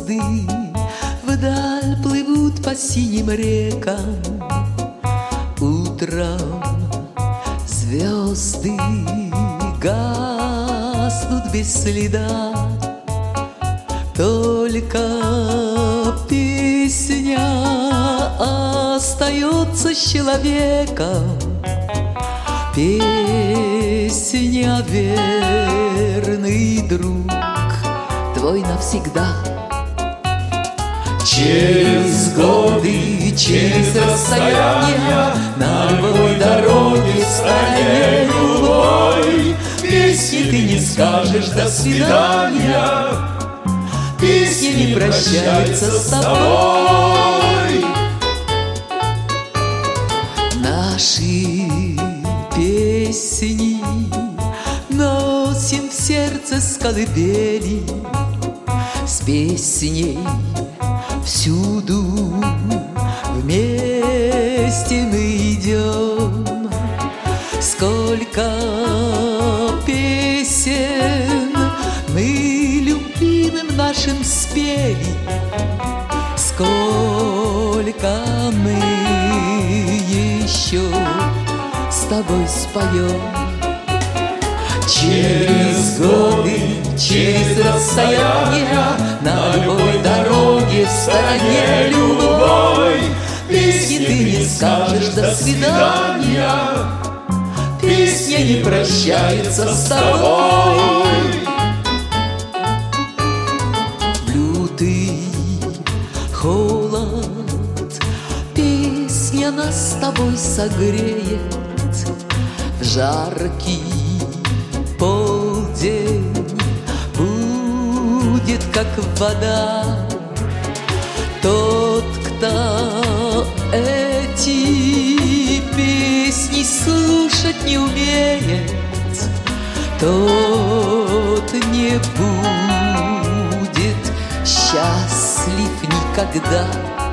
звезды вдаль плывут по синим рекам. Утром звезды гаснут без следа, только песня остается с человеком. Песня, верный друг твой навсегда. Через годы, через расстояния, на любой дороге, в стороне любой, песни ты не скажешь «до свидания», песня не прощается с тобой. Наши песни носим в сердце с колыбели, с песней всюду вместе мы идем. Сколько песен мы любимым нашим спели, сколько мы еще с тобой споем. Через годы, через расстояния, на любой дороге, в стороне любой, песни ты не скажешь «до свидания», песня не прощается с тобой. Лютый холод, песня нас с тобой согреет. В жаркий полдень будет, как вода. Тот, кто эти песни слушать не умеет, тот не будет счастлив никогда.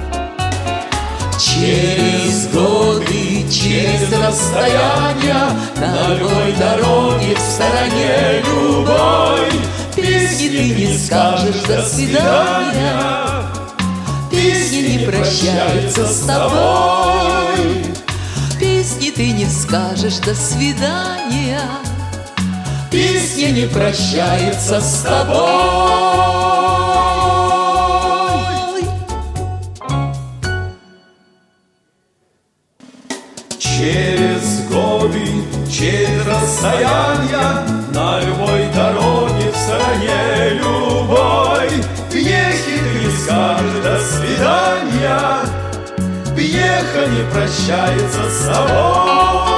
Через годы, через расстояния, на любой дороге, в стороне любой, песни ты не скажешь «до свидания», песни не прощаются с тобой. Песни ты не скажешь «до свидания», песня не прощается с тобой. Через годы, через расстояния, на любой дороге, в стороне любой, пьехи ты не скажешь «до свидания», пьеха не прощается с тобой.